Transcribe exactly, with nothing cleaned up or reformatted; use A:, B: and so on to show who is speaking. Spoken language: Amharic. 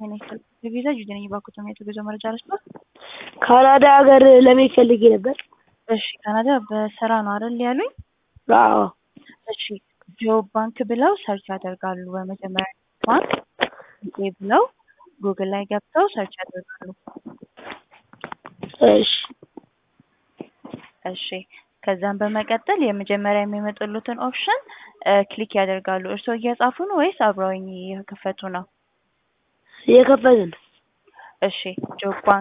A: እኔ ቪዛ ጁደኝ ባኩተም የጉዞ መረጃ ልስጥዎት?
B: ካናዳ ሀገር ለመሄድ ፈልጌ ነበር።
A: እሺ ካናዳ በስራ ነው አይደል ያሉኝ?
B: አዎ።
A: እሺ ጆብ ባንክ ብለው ሰርች ያደርጋሉ። በመጀመሪያ ባንክ ብለው ጉግል ላይ ገብተው ሰርች ያደርጋሉ።
B: እሺ
A: እሺ ከዛም በመቀጠል የመጀመሪያ የሚመጡልዎትን ኦፕሽን ክሊክ ያደርጋሉ። እርስዎ እየጻፉ ነው ወይስ አብረውኝ እየከፈቱ ነው?
B: እየከፈትን ነው።
A: እሺ ጆብ ባንክ